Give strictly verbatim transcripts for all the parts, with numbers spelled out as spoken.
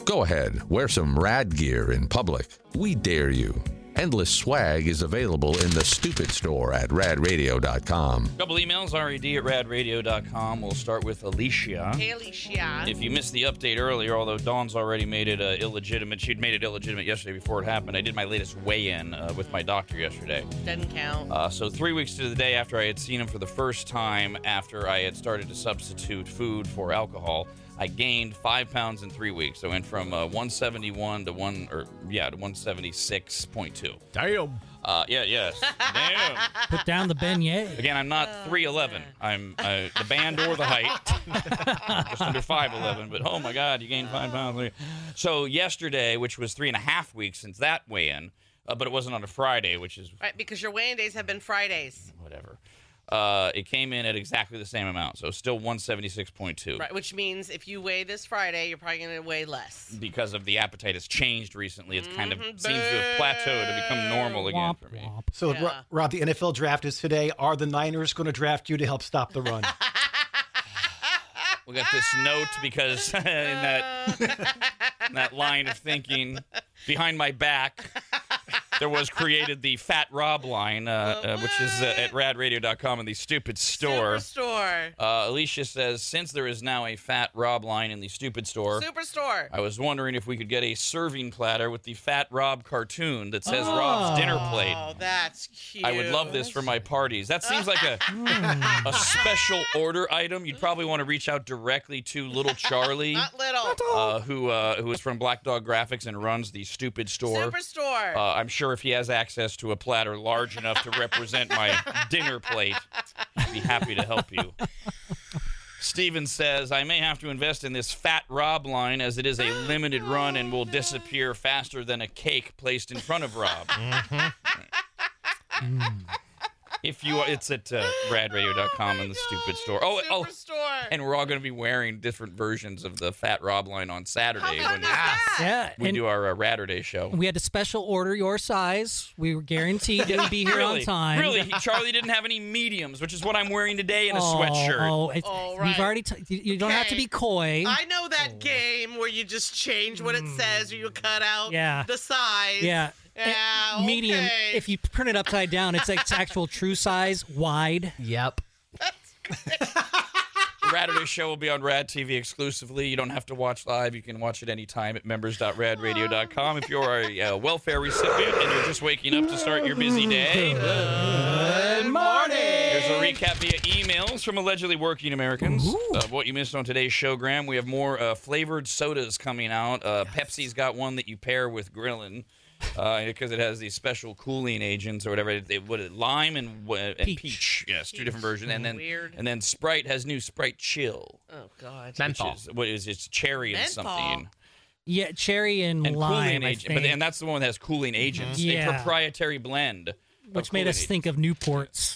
Go ahead, wear some rad gear in public. We dare you. Endless swag is available in the Stupid Store at rad radio dot com. Couple emails, R E D at rad radio dot com. We'll start with Alicia. Hey, Alicia. If you missed the update earlier, although Dawn's already made it uh, illegitimate, she'd made it illegitimate yesterday before it happened. I did my latest weigh-in uh, with my doctor yesterday. Doesn't count. Uh, so three weeks to the day after I had seen him for the first time, after I had started to substitute food for alcohol, I gained five pounds in three weeks. I went from uh, one seventy-one to one, or yeah, to one seventy-six point two. Damn. Uh, yeah, yes. Damn. Put down the beignet. Again, I'm not three eleven. I'm uh, the band or the height. Just under five eleven. But oh my God, you gained five pounds. So yesterday, which was three and a half weeks since that weigh-in, uh, but it wasn't on a Friday, which is Right, because your weighing days have been Fridays. whatever. Uh, it came in at exactly the same amount, so still one seventy-six point two. Right, which means if you weigh this Friday, you're probably going to weigh less. Because of the appetite has changed recently, it's kind of Mhm, seems to have plateaued to become normal again Womp, for me. womp. So, Yeah. Ro- Rob, the N F L draft is today. Are the Niners going to draft you to help stop the run? We got this note because in that in that line of thinking, behind my back, there was created the Fat Rob line, uh, uh, which is uh, at rad radio dot com in the Stupid Store. Superstore. Uh, Alicia says, since there is now a Fat Rob line in the Stupid Store, Superstore. I was wondering if we could get a serving platter with the Fat Rob cartoon that says Rob's dinner plate. Oh, that's cute. I would love this for my parties. That seems like a a special order item. You'd probably want to reach out directly to Little Charlie, Not little. uh, who uh, who is from Black Dog Graphics and runs the Stupid Store. Superstore. Uh, I'm sure if he has access to a platter large enough to represent my dinner plate, I'd be happy to help you. Steven says, I may have to invest in this Fat Rob line as it is a limited run and will disappear faster than a cake placed in front of Rob. If you are, it's at uh, rad radio dot com in the Stupid Store. Oh, oh, Superstore. and we're all going to be wearing different versions of the Fat Rob line on Saturday How fun when is that? Yeah, we and do our uh, Ratterday show. we had to special order your size. We were guaranteed it would be here really, on time. Really, he, Charlie didn't have any mediums, which is what I'm wearing today in a oh, sweatshirt. Oh, it's, Oh, we've right. already. T- you you don't have to Okay. be coy. I know that game where you just change what it says or you cut out Yeah. the size. yeah. Yeah, Eh, medium. okay. If you print it upside down, it's like it's actual true size, wide. Yep. The Ratterday show will be on Rad T V exclusively. You don't have to watch live. You can watch it anytime at members dot rad radio dot com. If you're a uh, welfare recipient and you're just waking up to start your busy day, Good morning. here's a recap via emails from allegedly working Americans of what you missed on today's show, Graham. We have more uh, flavored sodas coming out. Uh, Pepsi's got one that you pair with grilling. Uh, because it has these special cooling agents or whatever. They what it lime and uh, and peach. Peach. Yes, two different versions. And then Weird. and then Sprite has new Sprite Chill, Oh, God. which is what is it's cherry and Menthol. something Yeah, cherry and, and lime. cooling I agent. But think, and that's the one that has cooling agents. Yeah. A proprietary blend. of which made cooling us think of Newports.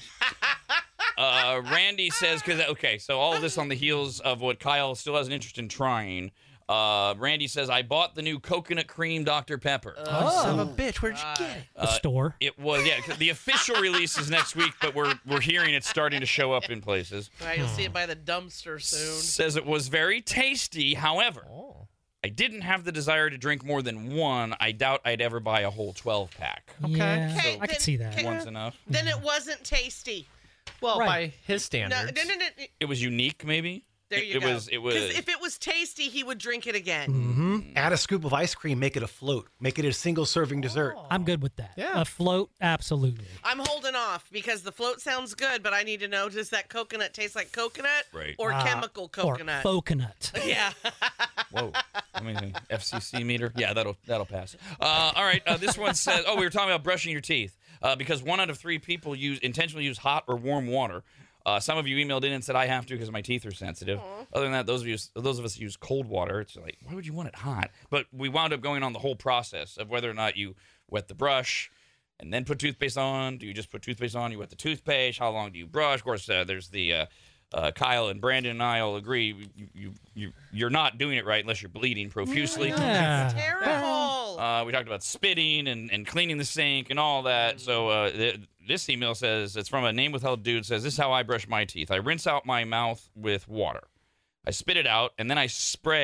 Uh, Randy says, because, okay, so all of this on the heels of what Kyle still has an interest in trying. Uh, Randy says, I bought the new coconut cream Doctor Pepper. Oh, son of a bitch. Where'd you get it? The store. It was, yeah, 'cause the official release is next week, but we're we're hearing it's starting to show up in places. Right, you'll see it by the dumpster soon. Says it was very tasty. However, I didn't have the desire to drink more than one. I doubt I'd ever buy a whole twelve pack. Yeah, Okay, I could then- see that. okay. One's enough. Then it wasn't tasty. Well, Right. by his No, standards. no, no, no. It was unique, maybe. There it, you it go. was. It was. 'Cause if it was tasty, he would drink it again. Mm-hmm. Add a scoop of ice cream, make it a float. Make it a single serving dessert. I'm good with that. Yeah. A float, absolutely. I'm holding off because the float sounds good, but I need to know, does that coconut taste like coconut Right. or Uh, chemical coconut? Or coconut. Yeah. Whoa. I mean, F C C meter. Yeah, that'll that'll pass. Uh, all right. Uh, this one says, oh, we were talking about brushing your teeth uh, because one out of three people use intentionally use hot or warm water. Uh, some of you emailed in and said I have to because my teeth are sensitive. Other than that, those of you, those of us who use cold water. It's like, why would you want it hot? But we wound up going on the whole process of whether or not you wet the brush and then put toothpaste on. Do you just put toothpaste on? You wet the toothpaste. How long do you brush? Of course, uh, there's the uh, uh, Kyle and Brandon and I all agree you, you you you're not doing it right unless you're bleeding profusely. Yeah. Terrible. Uh, we talked about spitting and, and cleaning the sink and all that. So uh, th- this email says, it's from a name withheld dude, says, this is how I brush my teeth. I rinse out my mouth with water. I spit it out, and then I spray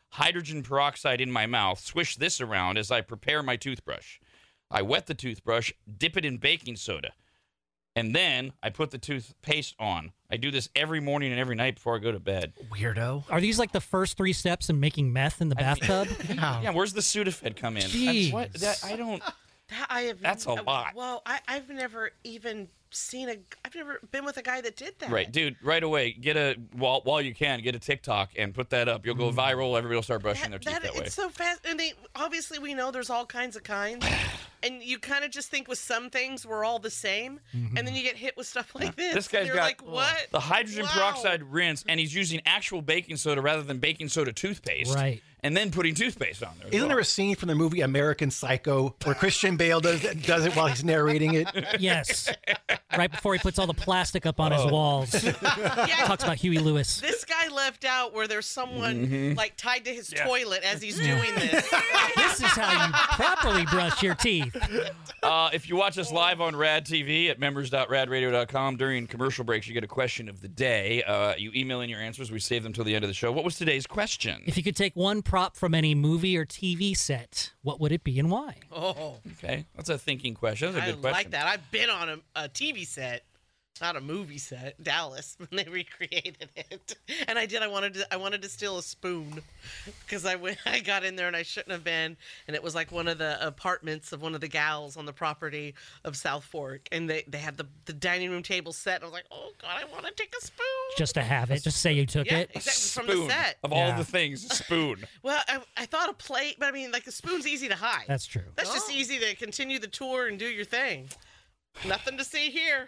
hydrogen peroxide in my mouth, swish this around as I prepare my toothbrush. I wet the toothbrush, dip it in baking soda, and then I put the toothpaste on. I do this every morning and every night before I go to bed. Weirdo. Are these like the first three steps in making meth in the bathtub? Yeah, where's the Sudafed come in? Jeez. What? That, I don't... That I have. That's a lot. Well, I, I've never even seen a. I've never been with a guy that did that. Right, dude, right away, get a, while, while you can, get a TikTok and put that up. You'll go viral. Everybody will start brushing That, their teeth that, that way. it's so fast, and they obviously we know there's all kinds of kinds, and you kind of just think with some things we're all the same, and then you get hit with stuff like this. This guy's You're got like, what? the hydrogen Wow. peroxide rinse, and he's using actual baking soda rather than baking soda toothpaste. Right. And then putting toothpaste on there. as Isn't well. there a scene from the movie American Psycho where Christian Bale does does it while he's narrating it? Yes. Right before he puts all the plastic up on his walls. Yeah, Talks about Huey Lewis. this guy left out where there's someone Mm-hmm. like tied to his toilet as he's doing this. This is how you properly brush your teeth. Uh, if you watch us live on Rad T V at members dot rad radio dot com during commercial breaks, you get a question of the day. Uh, you email in your answers. We save them till the end of the show. What was today's question? If you could take one prop from any movie or T V set, what would it be and why? Oh, Okay, that's a thinking question. That's a I good question. like that. I've been on a, a T V set. Not a movie set, Dallas, when they recreated it, and I did. I wanted to. I wanted to steal a spoon, because I went. I got in there and I shouldn't have been, and it was like one of the apartments of one of the gals on the property of South Fork, and they, they had the, the dining room table set. And I was like, oh God, I want to take a spoon. Just to have it. Just say you took yeah, it. exactly Spoon. from the set. Of all Yeah. the things, a spoon. Well, I, I thought a plate, but I mean, like the spoon's easy to hide. That's true. That's just easy to continue the tour and do your thing. Nothing to see here.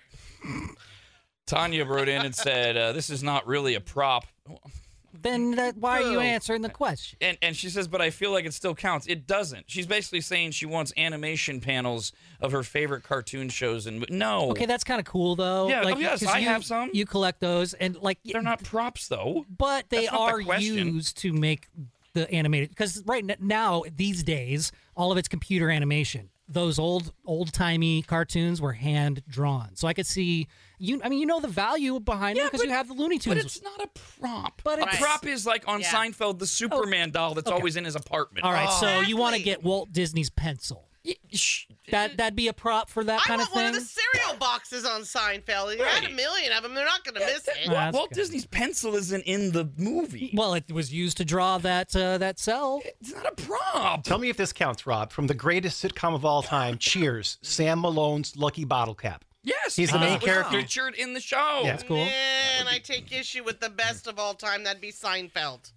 Tanya wrote in and said, uh, this is not really a prop. Then that, why are you Boo. answering the question? And and she says, but I feel like it still counts. It doesn't. She's basically saying she wants animation panels of her favorite cartoon shows. And no, Okay, that's kind of cool though. Yeah, like, oh, yes, 'cause I you, have some. You collect those, and like, they're not props, though. but they That's not the are question. used to make the animated. Because right n- now, these days, all of it's computer animation. Those old, old timey cartoons were hand drawn. So I could see you. I mean, you know the value behind them Yeah, because but- you have the Looney But Tunes. it's not a prop. But a it's- prop is like on Yeah. Seinfeld, the Superman doll that's okay. always in his apartment. All right, so you want to Exactly. get Walt Disney's pencil. Y- sh- That that'd be a prop for that I kind want of thing. one of the cereal boxes on Seinfeld. You had a Right. million of them. They're not going to miss it. Yeah. That's Walt good. Disney's pencil isn't in the movie. Well, it was used to draw that uh, that cell. It's not a prop. Tell me if this counts, Rob. From the greatest sitcom of all time, Cheers, Sam Malone's Lucky Bottle Cap. Yes, He's the main because it was character. featured in the show. Yeah. Cool. And I take issue with the best of all time. That'd be Seinfeld.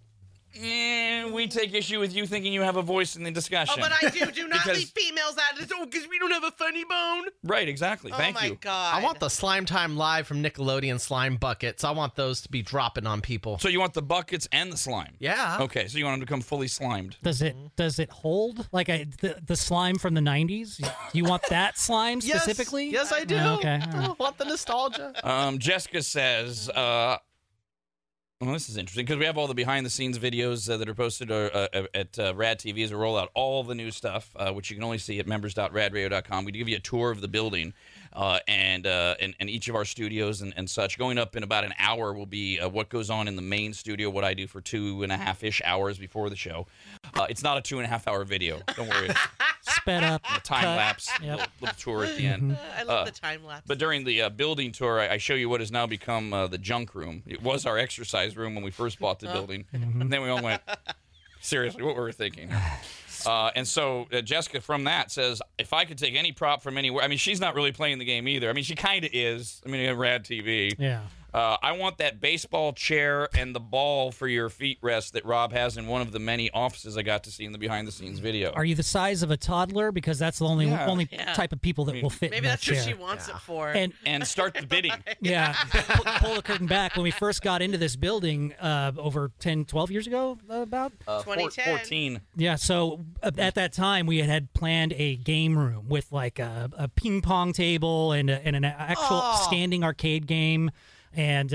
And we take issue with you thinking you have a voice in the discussion. Oh, but I do. Do not Because- leave females out of this. Oh, because we don't have a funny bone. Right, exactly. Thank oh, my you. God. I want the Slime Time Live from Nickelodeon slime buckets. I want those to be dropping on people. So you want the buckets and the slime? Yeah. Okay, so you want them to become fully slimed. Does it does it hold like a, the the slime from the nineties? You want that slime Yes. specifically? Yes, I do. Oh, okay, all right. I want the nostalgia. Um, Jessica says, uh, well, this is interesting because we have all the behind-the-scenes videos uh, that are posted uh, uh, at uh, Rad T V as we roll out all the new stuff, uh, which you can only see at members dot rad radio dot com. We give you a tour of the building uh, and, uh, and and each of our studios and, and such. Going up in about an hour will be uh, what goes on in the main studio, what I do for two and a half-ish hours before the show. Uh, it's not a two-and-a-half-hour video. Don't worry. Sped up. A time cut. lapse, Yep. little, little tour at the end. Uh, I love Uh, the time lapse. But during the uh, building tour, I, I show you what has now become uh, the junk room. It was our exercise room when we first bought the building. And then we all went, seriously, what were we thinking? Uh, and so uh, Jessica from that says, if I could take any prop from anywhere, I mean, she's not really playing the game either. I mean, she kind of is. I mean, you have Rad T V. Yeah. Uh, I want that baseball chair and the ball for your feet rest that Rob has in one of the many offices I got to see in the behind-the-scenes video. Are you the size of a toddler? Because that's the only Yeah. only Yeah. type of people that will fit Maybe in that that's chair. what she wants it for. And and start the bidding. yeah, pull, pull the curtain back. When we first got into this building uh, over ten, twelve years ago, uh, about Uh, four- twenty ten. fourteen. yeah. So uh, at that time, we had, had planned a game room with like a, a ping pong table and, a, and an actual Oh. standing arcade game. And uh,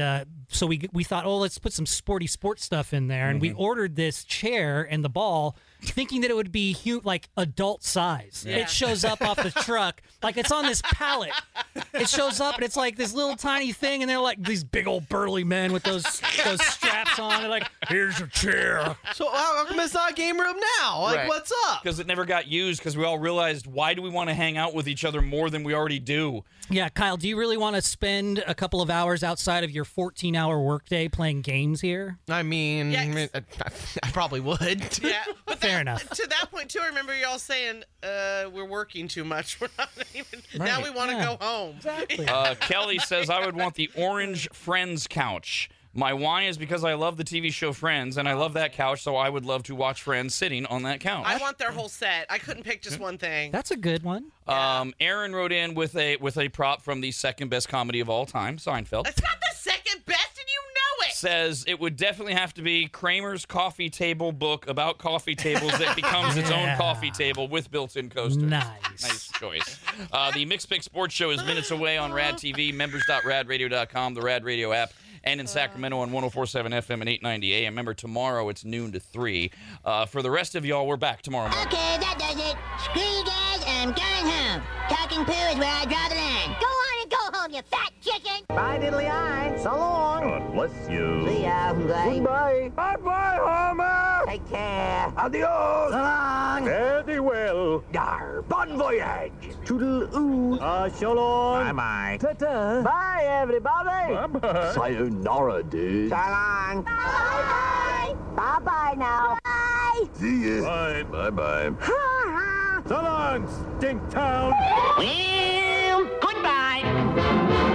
so we we thought, oh, let's put some sporty sports stuff in there, and we ordered this chair and the ball, thinking that it would be hu- like adult size. Yeah. It shows up off the truck like it's on this pallet. It shows up and it's like this little tiny thing, and they're like these big old burly men with those those straps on. They're like, here's your chair. So how come it's not a game room now? Like, Right. what's up? Because it never got used because we all realized, why do we want to hang out with each other more than we already do? Yeah, Kyle, do you really want to spend a couple of hours outside of your fourteen-hour workday playing games here? I mean, Yeah, I, mean, I, I probably would. Yeah, but Fair that- enough. To that point too, I remember y'all saying uh, we're working too much. We're not even. Now Right. we want to Yeah. go home. Exactly. Uh, Kelly says, I would want the orange Friends couch. My why is because I love the T V show Friends, and I love that couch, so I would love to watch Friends sitting on that couch. I want their whole set. I couldn't pick just one thing. That's a good one. Um, Aaron wrote in with a with a prop from the second best comedy of all time, Seinfeld. That's not the second best, and you know it. Says it would definitely have to be Kramer's coffee table book about coffee tables that becomes its own Yeah. coffee table with built-in coasters. Nice. Nice choice. Uh, the Mixed Pick Sports Show is minutes away on Rad T V, members dot rad radio dot com, the Rad Radio app, and in Sacramento on one oh four point seven F M and eight ninety A M. Remember, tomorrow it's noon to three. Uh, for the rest of y'all, we're back tomorrow morning. Okay, that does it. Screw you guys, I'm going home. Talking poo is where I draw the line. Go on and go home, you fat chicken. Bye, diddly eye. So long. God bless you. See ya. Bye. Goodbye. Bye-bye, Homer. Take care. Adios. So long. Fare thee well. Dar. Bon voyage. Toodle-oo. Ah, so long. Bye-bye. Ta-ta. Bye, everybody. Bye-bye. Sayonara, dude. So long. Bye-bye. Bye-bye now. Bye. See ya. Bye. Bye-bye. Ha-ha. So long, Stink Town. Well, goodbye.